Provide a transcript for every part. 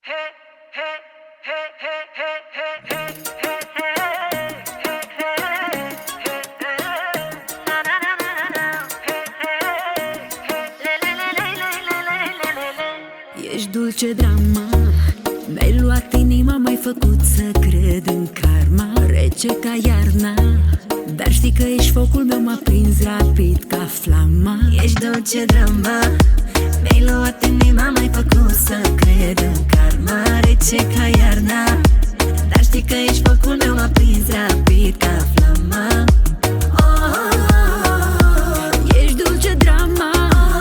Ești dulce drama, mi-ai luat inima, m-ai făcut să cred în karma. Rece ca iarna, dar știi că ești focul meu, m-a prins rapid ca flama. Ești dulce drama, mi-ai luat inima, m-ai făcut să cred în karma. Rece ca iarna, dar știi că ești focul meu, m-a prins rapid ca flama. Ești dulce drama,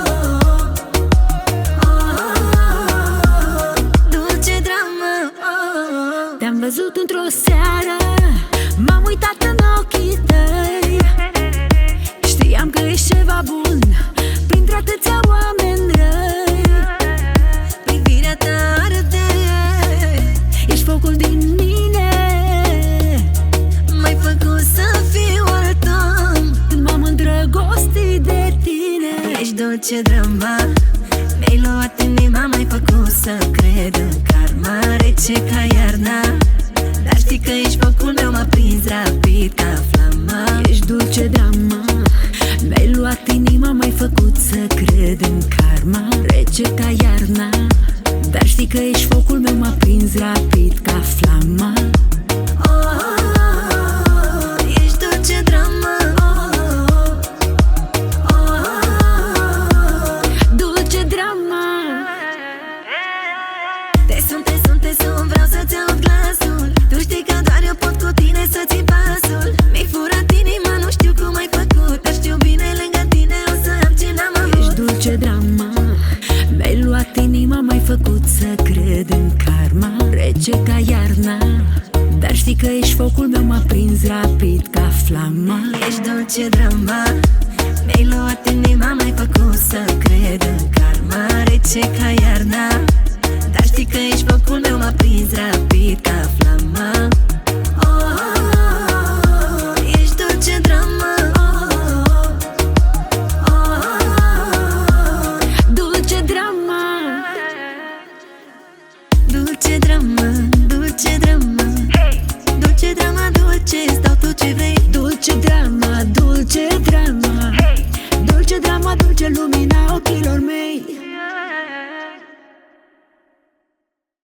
dulce drama. te-am văzut într-o seară, m-am uitat în ochii tăi. Știam că ești ceva bun printre atâția oameni răi. Privirea ta arde, Ești focul din mine, m-ai făcut să fiu al tău. când m-am îndrăgostit de tine. Ești dulce drama, mi-ai luat inima, m-ai făcut să cred în karma. Rece ca iarna, dar știi că ești focul meu, m-a prins rapid ca flama. Ești dulce drama, mi-ai luat inima, m-ai făcut să cred în karma. Rece ca iarna, dar știi că ești focul meu, m-a prins rapid ca flama. Ești dulce drama, Dulce drama, te sun, vreau să-ți aud glasul. Tu știi că doar eu pot cu tine să ții pasul. Mi-ai furat inima, nu știu cum ai făcut, dar știu bine, lângă tine o să am ce n-am avut. ești dulce drama, mi-ai luat inima, m-ai făcut să cred în karma. Rece ca iarna, dar știi că ești focul meu, m-a prins rapid ca flama. Ești dulce drama, mi-ai luat inima, m-ai făcut să cred în karma. Rece ca iarna, dar știi că ești focul meu, m-a prins rapid ca flama. Ești dulce drama, Dulce drama, dulce drama, dulce drama. Dulce drama, dulce, îți dau tot ce vrei. dulce drama, dulce drama, dulce drama, dulce lumina ochilor mei.